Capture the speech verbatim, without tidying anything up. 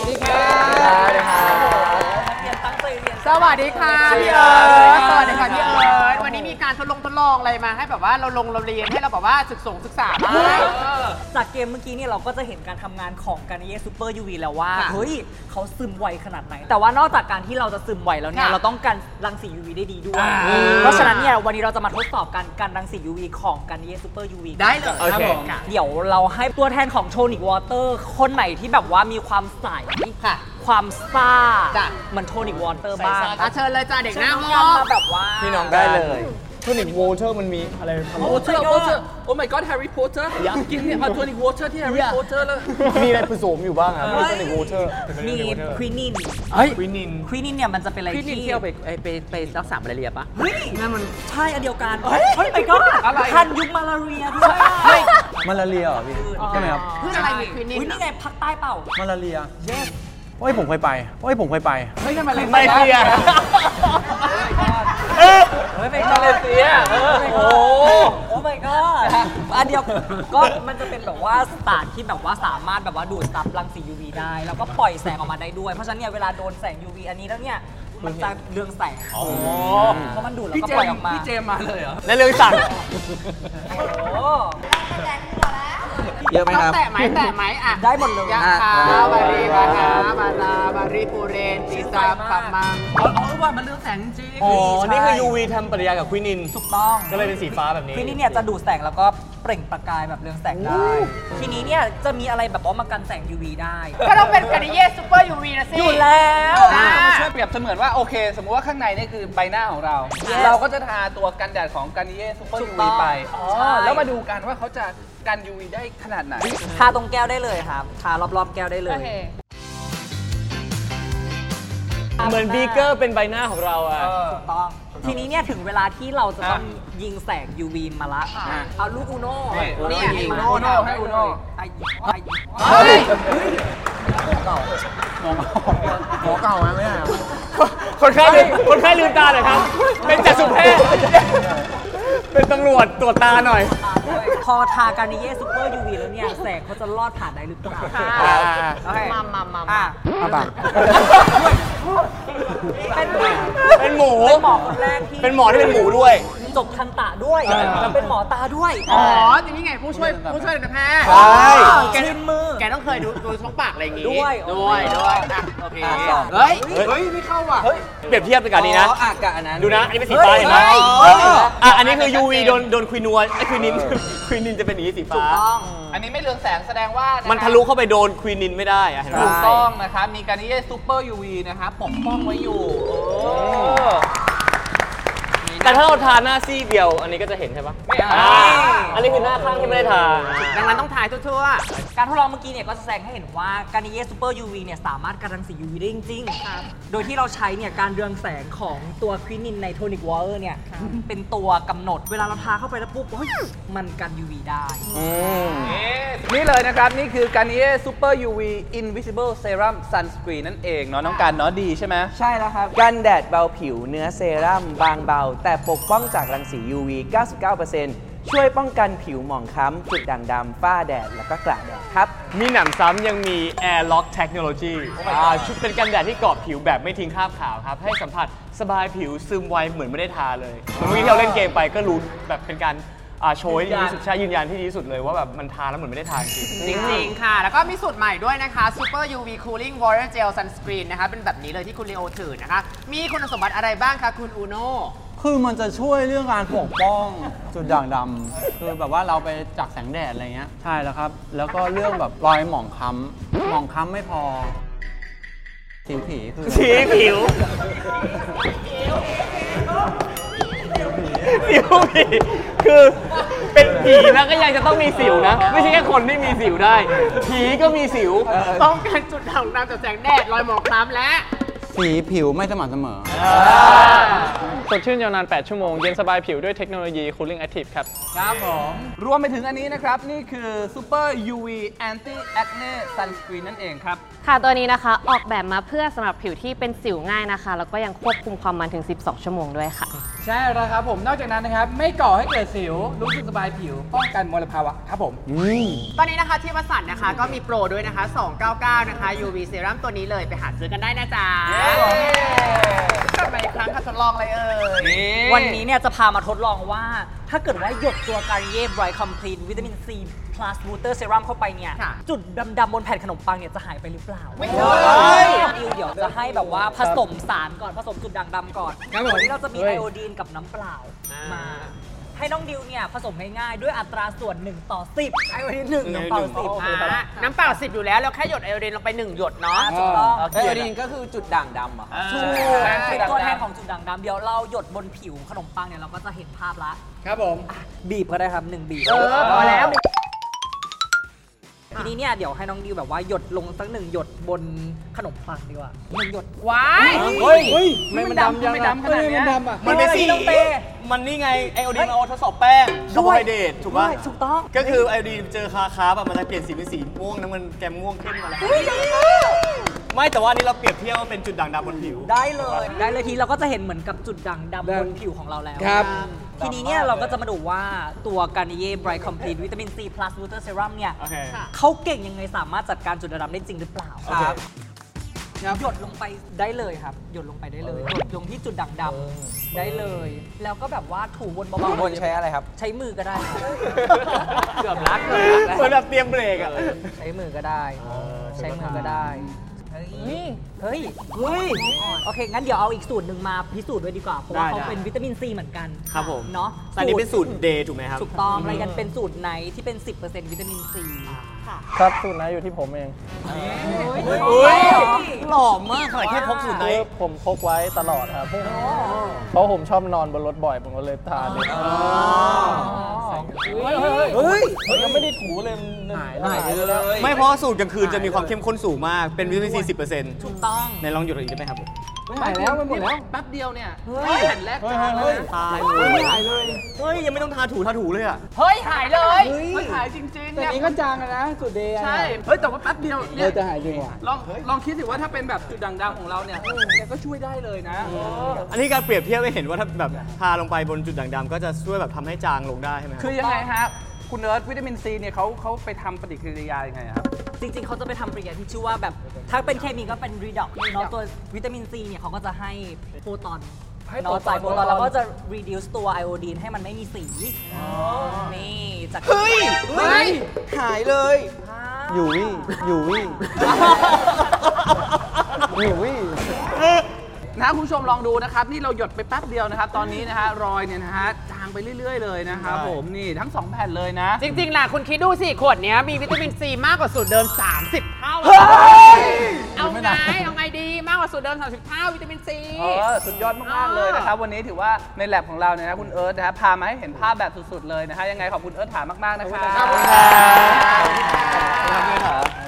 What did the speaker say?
วัสดีค่ะสวัสดีค่ะเรียนตั้งใจเรียนสวัสดีค่ะพี่เอิร์ธสวัสดีค่ะพี่เอิร์ธวันนี้มีการทดลองทดลองอะไรมาให้แบบว่าเราลงเราเรียนให้เราแบบว่าศึกษงศึกษาบ้างจากเกมเมื่อกี้เนี่ยเราก็จะเห็นการทำงานของการนิเย่ซูเปอร์ยูวีแล้วว่าเฮ้ยเขาซึมไวขนาดไหนแต่ว่านอกจากการที่เราจะซึมไวแล้วเนี่ยเราต้องกันรังสี ยู วี ได้ดีด้วยเพราะฉะนั้นเนี่ยวันนี้เราจะมาทดสอบการกันรังสี ยู วี ของการนิเย่ซูเปอร์ยูวีได้เลยครับผมเดี๋ยวเราให้ตัวแทนของโทนิกวอเตอร์คนไหนที่แบบว่ามีความใสความซ่าเหมือนโทนิกวอเตอร์บ้างเชิญเลยจ้าเด็กหน้าห้องมาแบบว่าพี่น้องได้เลยโทนิกวอเตอร์มันมีอะไรวอเตอร์วอเตอร์โอ้ my god แฮร์รี่พอตเตอร์กินเนี่ยมาโทนิกวอเตอร์ที่แฮร์รี่พอตเตอร์แล้วมีอะไรผสมอยู่บ้างครับโทนิกวอเตอร์มีควินินควินินควินินเนี่ยมันจะเป็นอะไรที่เที่ยวไปไปไปรักษามาลาเรียปะเฮ้ยนั่นมันใช่อันเดียวกันเฮ้ยไปก็ทันยุคมาลาเรียด้วยมาลาเรียเหรอพี่ใช่ไหมครับเพื่ออะไรควินินนี่ไงภาคใต้เปล่ามาลาเรียโอ้ยผมเคยไปโอ้ยผมเคยไปเฮ้ยทำไมเลยมาเลเซียเฮ้ยไปมาเลเซียโอ้โอ้ my god อันเดียวก็มันจะเป็นแบบว่าสตาร์ทที่แบบว่าสามารถแบบว่าดูดซับรังสี ยู วี ได้แล้วก็ปล่อยแสงออกมาได้ด้วยเพราะฉะนั้นเนี่ยเวลาโดนแสง ยู วี อันนี้แล้วเนี่ยมันจะเรืองแสงเพราะมันดูดแล้วก็ปล่อยออกมาพี่เจมมาเลยเหรอและเรืองสั่งโอ้เยอะไหมครับแตะไหมแตะไหมอ่ะได้หมดเลยยะคาบารีบาคาบาลาบารีปูเรนติซาปัมมังอ๋อว่ามันเรื่องแสงจริงอ๋อนี่คือ ยู วี ทำปฏิกิริยากับควินินถูกต้องก็เลยเป็นสีฟ้าแบบนี้ควินินเนี่ยจะดูดแสงแล้วก็เปล่งประกายแบบเรืองแสงได้ทีนี้เนี่ยจะมีอะไรแบบว่ามากันแสง ยู วี ได้ก็ต้องเป็นการนิเย่ซูเปอร์ยูวีนะสิอยู่แล้วมันช่วยเปรียบเสมือนว่าโอเคสมมติว่าข้างในนี่คือใบหน้าของเราเราก็จะทาตัวกันแดดของการนิเย่ซูเปอร์ยูวีไปแล้วมาดูกันว่าเขาจะกัน ยู วี ได้ขนาดไหนทาตรงแก้วได้เลยครับทารอบๆแก้วได้เลยเหมือนบีเกอร์เป็นใบหน้าของเราอ่ะถูกต้องทีนี้เนี่ยถึงเวลาที่เราจะต้องยิงแสง ยู วี มาละเอาลูกอูโน่นี่อูโน่โน่ให้อูโน่เฮ้ยหมอเก่าหมอเก่าไหมไม่ใช่คนไข้ลืมคนไข้ลืมตาหน่อยครับเป็นจักษุแพทย์เป็นตำรวจตรวจตาหน่อยพอทาการนิเย่ซูเปอร์ ยู วี แล้วเนี่ยแสงเขาจะลอดผ่านได้หรือเปล่ามามามามามาบังเป็นเป็นหมูเป็นหมอคนแรกที่เป็นหมอที่เป็นหมูด้วยจบทันตะด้วยแล้วเป็นหมอตาด้วยอ๋อจริงๆไงผู้ช่วยผู้ช่วยทันตแพทย์ใช่แกชินมือแกต้องเคยดูดูช่องปากอะไรอย่างงี้ด้วยด้วยด้วยโอเคเฮ้ยเฮ้ยไม่เข้าว่ะเปรียบเทียบกันนี้นะอากาศนั้นดูนะอันนี้เป็นสีฟ้าเห็นไหมอ่ะอันนี้คือ ยู วี โดนโดนควินัวไอ้ควินินควินินจะเป็นอย่างนี้สีฟ้าอันนี้ไม่เรืองแสงแสดงว่ามันทะลุเข้าไปโดนควินินไม่ได้อะเห็นไหมถูกต้องนะครับมีการนิเย่ซูเปอร์ ยู วี นะครับปกป้องไว้อยู่แต่ถ้าเราทาหน้าซีเดียวอันนี้ก็จะเห็นใช่ปะไม่อันนี้คือหน้าข้างที่ไม่ได้ทาดังนั้นต้องถ่ายทั่วๆการทดลองเมื่อกี้เนี่ยก็จะแสดงให้เห็นว่าการนิเย่ซูเปอร์ ยู วี เนี่ยสามารถกันรังสี ยู วี ได้จริงๆโดยที่เราใช้เนี่ยการเรืองแสงของตัวควินินในโทนิกวอเตอร์เนี่ยเป็นตัวกำหนดเวลาเราทาเข้าไปแล้วปุ๊บเฮ้ยมันกัน ยู วี ได้นี่เลยนะครับนี่คือการนิเย่ซูเปอร์ ยู วี Invisible Serum Sunscreen นั่นเองเนาะน้องการเนาะดีใช่ไหมใช่แล้วครับกันแดดเบาผิวเนื้อเซรั่มบางเบาแต่ปกป้องจากรังสี ยู วี เก้าสิบเก้าเปอร์เซ็นต์ ช่วยป้องกันผิวหมองคล้ำจุดด่างดำฝ้าแดดแล้วก็กระแดดครับมีหนำซ้ำยังมี Air Lock Technology ชุดเป็นกันแดดที่เกาะผิวแบบไม่ทิ้งคราบขาวครับให้สัมผัสสบายผิวซึมไวเหมือนไม่ได้ทาเลยเมื่อกี้ที่เราเล่นเกมไปก็รู้แบบเป็นการโชว์ที่ดีที่สุดใช่ยืนยันที่ดีที่สุดเลยว่าแบบมันทาแล้วเหมือนไม่ได้ทาจริงจริงๆค่ะแล้วก็มีสูตรใหม่ด้วยนะคะ Super ยู วี Cooling Water Gel Sunscreen นะคะเป็นแบบนี้เลยที่คุณเลโอถือนะคะมีคุณสมบัติอะไรบ้างคะคุณอูโน่คือมันจะช่วยเรื่องการปกป้องจุดด่างดำคือแบบว่าเราไปจากแสงแดดอะไรเงี้ยใช่แล้วครับแล้วก็เรื่องแบบรอยหมองคล้ำหมองคล้ำไม่พอสิวผีคือสีผิวสิวผีคือเป็นผีแล้วก็ยังจะต้องมีสิวนะไม่ใช่แค่คนที่มีสิวได้ผีก็มีสิวต้องการจุดด่างดำจากแสงแดดรอยหมองคล้ำและสีผิวไม่สม่ำเสมอสดชื่นยาวนานแปดชั่วโมงเย็นสบายผิวด้วยเทคโนโลยี Cooling Active ครับครับผมรวมไปถึงอันนี้นะครับนี่คือ Super ยู วี Anti Acne Sunscreen นั่นเองครับค่ะตัวนี้นะคะออกแบบมาเพื่อสำหรับผิวที่เป็นสิวง่ายนะคะแล้วก็ยังควบคุมความมันถึงสิบสองชั่วโมงด้วยค่ะใช่แล้วครับผมนอกจากนั้นนะครับไม่ก่อให้เกิดสิวรู้สึกสบายผิวป้องกันมลภาวะครับผมตอนนี้นะคะที่วสันต์นะคะก็มีโปรด้วยนะคะสองเก้าเก้านะคะ ยู วี Serum ตัวนี้เลยไปหาซื้อกันได้นะจ๊ะกลับมาอีกครั้งค่ะทดลองเลยเอ่ยวันนี้เนี่ยจะพามาทดลองว่าถ้าเกิดว่าหยดตัว Garnier Bright Complete วิตามิน C plus Booster Serum เข้าไปเนี่ยค่ะจุดดำๆบนแผ่นขนมปังเนี่ยจะหายไปหรือเปล่าไม่ใช่ดิวเดี๋ยวจะให้แบบว่าผสมสารก่อนผสมจุดด่างดำก่อนครับผมวันนี้เราจะมีไอโอดีนกับน้ำเปล่ามา ให้น้องดิวเนี่ยผสมง่ายๆด้วยอัตราส่วนหนึ่งต่อสิบไอโอดีนหนึ่งน้ำเปล่าสิบอ่าน้ำเปล่าสิบอยู่แล้วเราแค่หยดไอโอดีนลงไปหนึ่งหยดเนาะถูกต้องไอโอดีนก็คือจุดด่างดำเหรอถูกเป็นตัวแทนของจุดด่างดำเดี๋ยวเราหยดบนผิวขนมปังเนี่ยเราก็จะเห็นภาพละครับผมบีบก็ได้ครับหนึ่งบีบเออพอแล้วทีนี้เนี่ยเดี๋ยวให้น้องดิวแบบว่าหยดลงสักหนึ่งหยดบนขนมปังดีกว่าหนึ่งหยดว้ายเฮ้ยไม่มันดำยังไม่อะดำขนาดเนี้ยมันเป็นสีน้องเต้มันนี่ไงไอโอดีนมาเอาทดสอบแป้งคาร์โบไฮเดรตถูกป่ะถูกต้องก็คือไอโอดีนเจอคาคาแบบมันจะเปลี่ยนสีเป็นสีม่วงน้ำมันแกมม่วงเข้มมาแล้วไม่แต่ว่าอันนี้เราเปรียบเทียบว่าเป็นจุดด่างดำบนผิวได้เลยได้เลยทีเราก็จะเห็นเหมือนกับจุดด่างดำบนผิวของเราแล้วครับทีนี้เนี่ยเราก็จะมาดูว่าตัว Garnier Bright Complete วิตามิน C plus Booster Serum เนี่ยโอเคเขาเก่งยังไงสามารถจัดการจุดด่างดำได้จริงหรือเปล่าครับหยดลงไปได้เลยครับ หยดลงไปได้เลยหยดลงที่จุดด่างดำได้เลย แล้วก็แบบว่าถูบนเบาบางคนใช้อะไรครับๆใช้มือก็ได้ครับเกือบรักเกือบรักแล้วเหมือนแบบเตรียมเบรกอ่ะใช้มือก็ได้ ใช้มือก็ได้ เฮ้ย เฮ้ย เฮ้ย โอเค งั้นเดี๋ยวเอาอีกสูตรหนึ่งมาพิสูจน์ด้วยดีกว่า เพราะว่าได้เขาได้เป็นวิตามินซีเหมือนกันครับผมเนาะแต่อันนี้เป็นสูตรเดย์ถูกไหมครับถูกต้องอะไรกันเป็นสูตรไหนที่เป็น สิบเปอร์เซ็นต์ วิตามินซีครับสูตรนะอยู่ที่ผมเองอุ้ยหล่อมากขนาดแค่พกสูตรไหนคือผมพกไว้ตลอดครับ เพราะผมชอบนอนบนรถบ่อย ผมก็เลยทานเลยเฮ้ยยังไม่ได้ถูเลยมันหายแล้วหายเลยไม่เพราะสูตรกลางคืนจะมีความเข้มข้นสูงมาก เป็นวิตามินซีสิบเปอร์เซ็นต์ถูกต้องในลองหยุดอีกได้ไหมครับผมหายแล้วมันหมดแล้วแป๊บเดียวเนี่ยแผ่นแรกจานเลยตายเฮ้ย ยังไม่ต้องทาถูทาถูเลยอ่ะเฮ้ยหายเลยมันหายจริงๆแต่เนี่ยนี้ก็จางอะนะสุดเดย์ใช่ เฮ้ยแต่ว่าแป๊บเดียวเอเนี่ยอจะหายจริงว่ะลองลองคิดสิว่าถ้าเป็นแบบจุดด่างดำของเราเนี่ยเนี่ยก็ช่วยได้เลยนะอันนี้การเปรียบเทียบให้เห็นว่าถ้าแบบทาลงไปบนจุดด่างดำก็จะช่วยแบบทำให้จางลงได้ใช่ไหมครับคือยังไงฮะคุณเอิร์ธวิตามินซีเนี่ยเขาเขาไปทำปฏิกิริยายังไงครับจริงๆ เขาจะไปทำปฏิกิริยาที่ชื่อว่าแบบ ถ้าเป็นเคมีก็เป็น redox เนาะตัววิตามินซีเนี่ยเขาก็จะให้โฟตอนให้เนาะโฟตอนจ่ายโฟตอนแล้วก็จะ reduce ตัวไอโอดีนให้มันไม่มีสี นี่จากเฮ้ย เฮ้ย หายเลยอยู่วี่อยู่วี่อยู่วี่นะคุณผู้ชมลองดูนะครับ นี่เราหยดไปแป๊บเดียวนะครับ ตอนนี้นะฮะรอยเนี่ยนะฮะจางไปเรื่อย ๆ เลยนะครับผมนี่ทั้งสองแผ่นเลยนะจริงๆล่ะคุณคิดดูสิ ขวดเนี้ยมีวิตามินซีมากกว่าสูตรเดิม สามสิบ เท่า เอาไง เอาไงดีมากกว่าสูตรเดิม สามสิบ เท่าวิตามินซีเออสุดยอดมาก ๆ เลยนะครับ วันนี้ถือว่าในแลบของเราเนี่ยนะคุณเอิร์ธนะฮะพามาให้เห็นภาพแบบสุด ๆ เลยนะฮะยังไงขอบคุณเอิร์ธถามมาก ๆ นะครับขอบคุณครับ